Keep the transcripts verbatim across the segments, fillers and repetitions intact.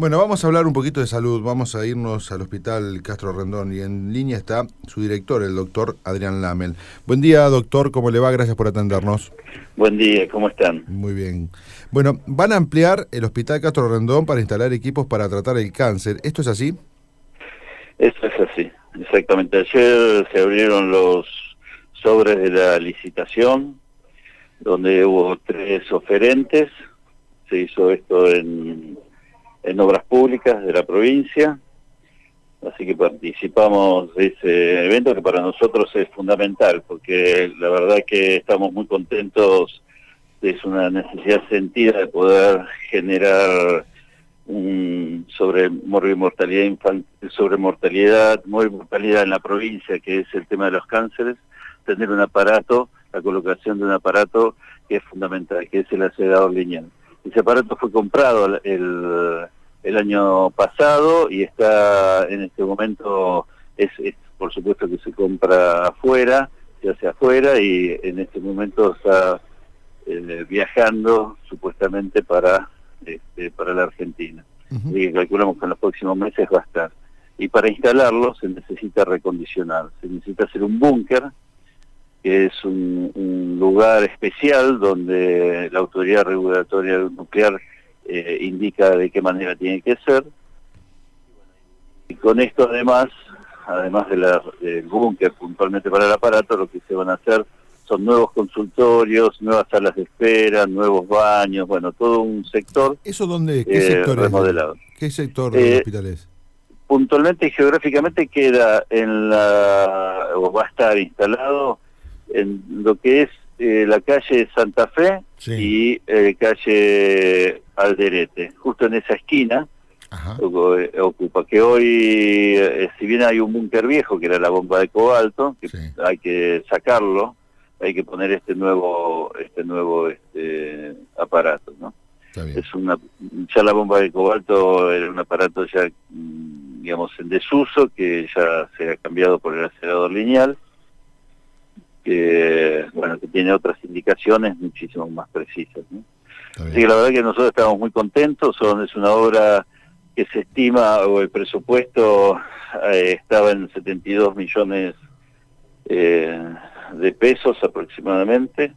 Bueno, vamos a hablar un poquito de salud, vamos a irnos al Hospital Castro Rendón y en línea está su director, el doctor Adrián Lamel. Buen día, doctor, ¿cómo le va? Gracias por atendernos. Buen día, ¿cómo están? Muy bien. Bueno, van a ampliar el Hospital Castro Rendón para instalar equipos para tratar el cáncer. ¿Esto es así? Eso es así, exactamente. Ayer se abrieron los sobres de la licitación, donde hubo tres oferentes. Se hizo esto en, en obras públicas de la provincia, así que participamos de ese evento que para nosotros es fundamental, porque la verdad que estamos muy contentos. Es una necesidad sentida de poder generar un sobre mortalidad infantil, sobre mortalidad, mortalidad en la provincia, que es el tema de los cánceres, tener un aparato, la colocación de un aparato que es fundamental, que es el acelerador lineal. Ese aparato fue comprado el, el año pasado y está en este momento, es, es por supuesto que se compra afuera, se hace afuera y en este momento está eh, viajando supuestamente para Este, para la Argentina. Uh-huh. Y calculamos que en los próximos meses va a estar. Y para instalarlo se necesita recondicionar, se necesita hacer un búnker, que es un, un lugar especial donde la autoridad regulatoria nuclear eh, indica de qué manera tiene que ser. Y con esto además, además de la, del búnker puntualmente para el aparato, lo que se van a hacer son nuevos consultorios, nuevas salas de espera, nuevos baños, bueno, todo un sector. ¿Eso dónde? ¿Qué eh, sector remodelado. es? ¿Qué sector eh, del hospital es? Puntualmente y geográficamente queda en la, o va a estar instalado en lo que es eh, la calle Santa Fe, sí, y eh, calle Alderete, justo en esa esquina. Ajá. Ocupa, que hoy, eh, si bien hay un búnker viejo, que era la bomba de cobalto, que sí, hay que sacarlo, hay que poner este nuevo este nuevo este aparato, ¿no? Es una, ya la bomba de cobalto era un aparato ya, digamos, en desuso, que ya se ha cambiado por el acelerador lineal, que, bueno, que tiene otras indicaciones muchísimo más precisas, ¿no? Así que la verdad que nosotros estamos muy contentos. Son, es una obra que se estima, o el presupuesto eh, estaba en setenta y dos millones eh, de pesos aproximadamente,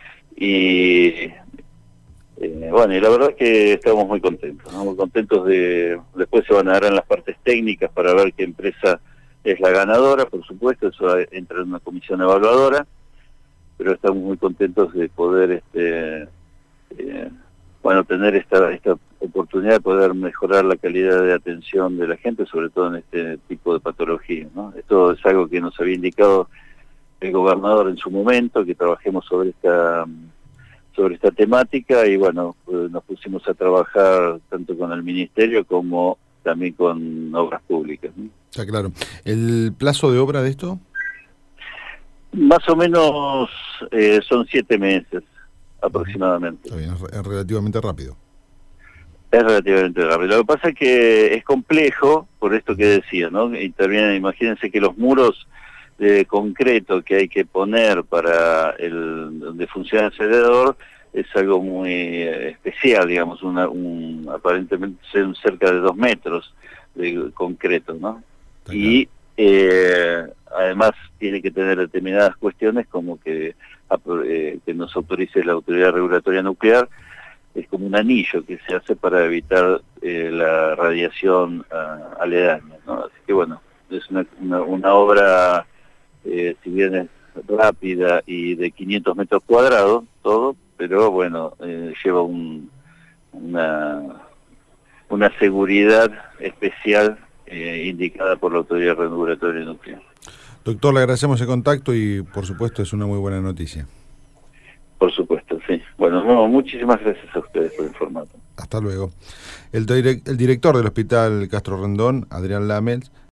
y eh, bueno, y la verdad que estamos muy contentos, ¿no? Muy contentos de, después se van a dar en las partes técnicas para ver qué empresa es la ganadora, por supuesto, eso entra en una comisión evaluadora, pero estamos muy contentos de poder este eh, bueno, tener esta, esta oportunidad de poder mejorar la calidad de atención de la gente, sobre todo en este tipo de patologías, ¿no? Esto es algo que nos había indicado el gobernador en su momento, que trabajemos sobre esta sobre esta temática, y bueno, pues nos pusimos a trabajar tanto con el ministerio como también con obras públicas, ¿no? Está claro. ¿El plazo de obra de esto? Más o menos eh, son siete meses aproximadamente. Está bien, es relativamente rápido. Es relativamente rápido. Lo que pasa es que es complejo, por esto que decía, ¿no? Intervienen, imagínense que los muros de concreto que hay que poner para el donde funciona el acelerador es algo muy eh, especial, digamos, una, un, aparentemente son cerca de dos metros de concreto, ¿no? Está y claro. eh, además tiene que tener determinadas cuestiones como que, eh, que nos autorice la autoridad regulatoria nuclear. Es como un anillo que se hace para evitar eh, la radiación uh, aledaña, ¿no? Así que bueno, es una, una, una obra, eh, si bien es rápida y de quinientos metros cuadrados, todo, pero bueno, eh, lleva un, una, una seguridad especial eh, indicada por la autoridad regulatoria nuclear. Doctor, le agradecemos el contacto y por supuesto es una muy buena noticia. Por supuesto, sí. Bueno, no, muchísimas gracias a ustedes por informarnos. Hasta luego. El, direct, el director del Hospital Castro Rendón, Adrián Lamel,